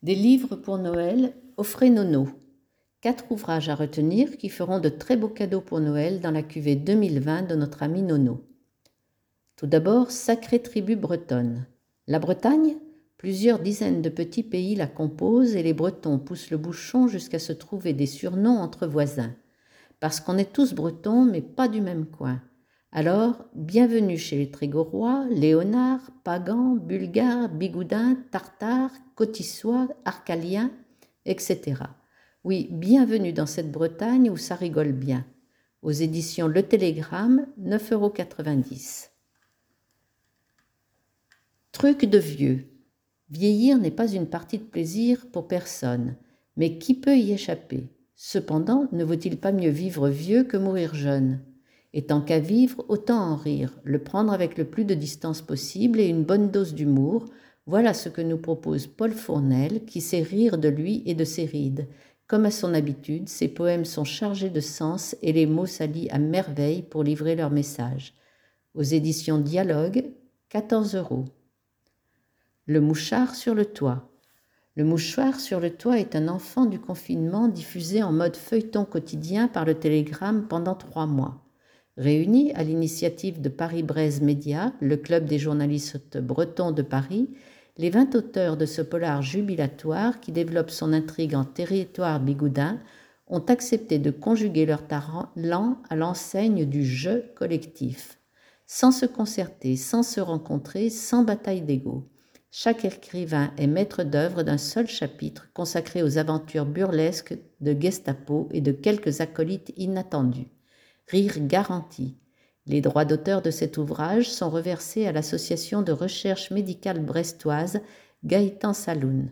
Des livres pour Noël, offrez Nono. 4 ouvrages à retenir qui feront de très beaux cadeaux pour Noël dans la cuvée 2020 de notre ami Nono. Tout d'abord, Sacrée tribu bretonne. La Bretagne, plusieurs dizaines de petits pays la composent et les Bretons poussent le bouchon jusqu'à se trouver des surnoms entre voisins. Parce qu'on est tous bretons, mais pas du même coin. Alors, bienvenue chez les Trégorois, Léonards, Pagans, Bulgares, Bigoudins, Tartares, Cotissois, Arcaliens, etc. Oui, bienvenue dans cette Bretagne où ça rigole bien. Aux éditions Le Télégramme, 9,90 €. Truc de vieux. Vieillir n'est pas une partie de plaisir pour personne, mais qui peut y échapper? Cependant, ne vaut-il pas mieux vivre vieux que mourir jeune? Et tant qu'à vivre, autant en rire, le prendre avec le plus de distance possible et une bonne dose d'humour. Voilà ce que nous propose Paul Fournel, qui sait rire de lui et de ses rides. Comme à son habitude, ses poèmes sont chargés de sens et les mots s'allient à merveille pour livrer leur message. Aux éditions Dialogue, 14 €. Le mouchard sur le toit. Le mouchoir sur le toit est un enfant du confinement diffusé en mode feuilleton quotidien par le Télégramme pendant 3 mois. Réunis à l'initiative de Paris-Brest Média, le club des journalistes bretons de Paris, les 20 auteurs de ce polar jubilatoire qui développe son intrigue en territoire bigoudin ont accepté de conjuguer leur talent à l'enseigne du jeu collectif. Sans se concerter, sans se rencontrer, sans bataille d'ego. Chaque écrivain est maître d'œuvre d'un seul chapitre consacré aux aventures burlesques de Gestapo et de quelques acolytes inattendus. Rire garanti. Les droits d'auteur de cet ouvrage sont reversés à l'association de recherche médicale brestoise Gaëtan Saloun.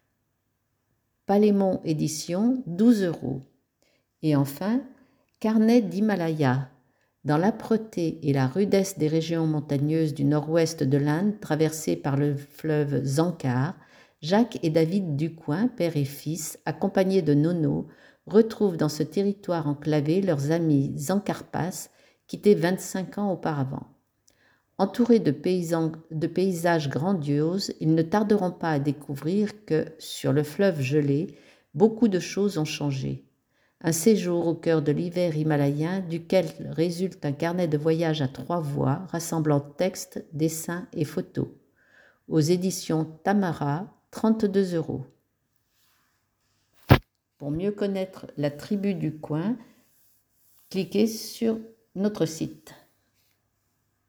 Palémon Édition, 12 €. Et enfin, Carnet d'Himalaya. Dans l'âpreté et la rudesse des régions montagneuses du nord-ouest de l'Inde, traversées par le fleuve Zankar, Jacques et David Ducoing, père et fils, accompagnés de Nono, retrouvent dans ce territoire enclavé leurs amis Zankarpas, quittés 25 ans auparavant. Entourés de paysages grandioses, ils ne tarderont pas à découvrir que, sur le fleuve gelé, beaucoup de choses ont changé. Un séjour au cœur de l'hiver himalayen, duquel résulte un carnet de voyage à 3 voix, rassemblant textes, dessins et photos. Aux éditions Tamara, 32 €. Pour mieux connaître la tribu du coin, cliquez sur notre site.